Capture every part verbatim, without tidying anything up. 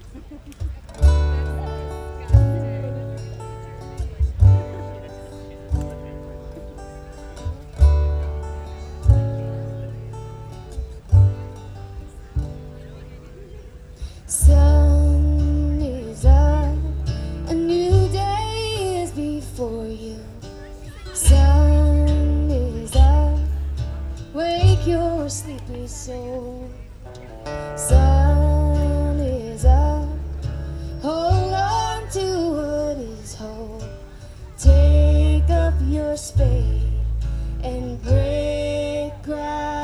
Sun is up, a new day is before you. Sun is up, wake your sleepy soul. Sun is up, hold on to what is whole. Take up your spade and break ground.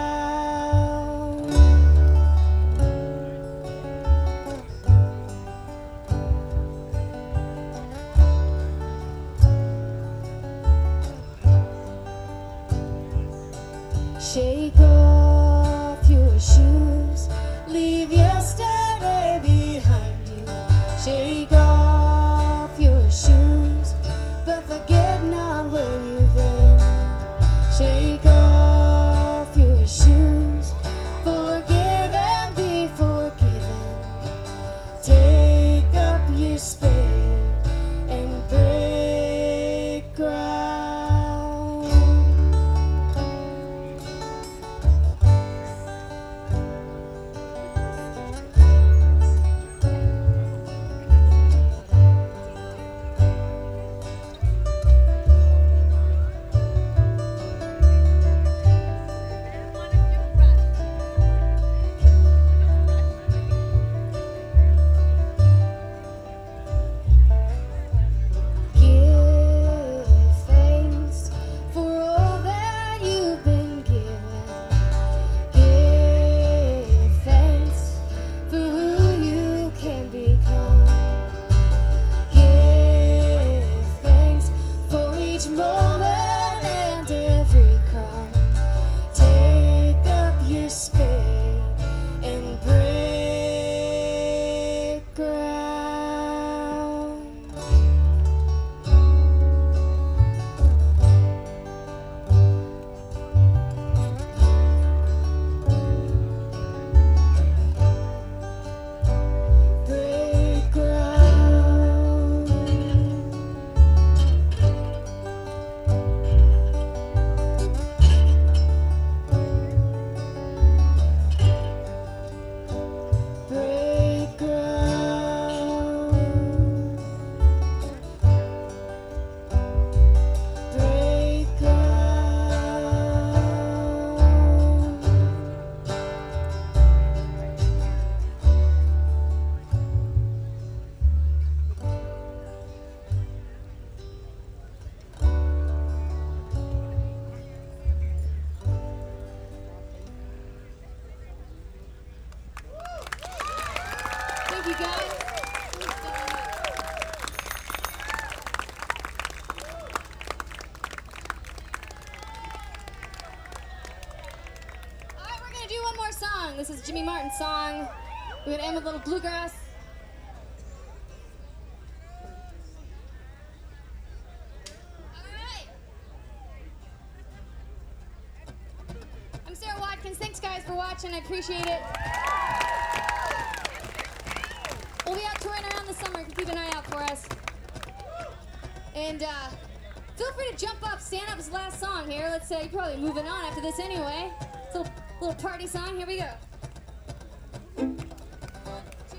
Shake off your shoes, leave yesterday behind you. Shake off your shoes, but forget not where you've been. Shake off your shoes, forgive and be forgiven. Take up your spade and break ground. Thank you, guys. All right, we're gonna do one more song. This is Jimmy Martin's song. We're gonna end with a little bluegrass. All right. I'm Sarah Watkins. Thanks, guys, for watching. I appreciate it. We'll be out touring around the summer. You can keep an eye out for us. And uh, feel free to jump up. Stand Up is the last song here. Let's say uh, you're probably moving on after this anyway. It's a little, little party song. Here we go.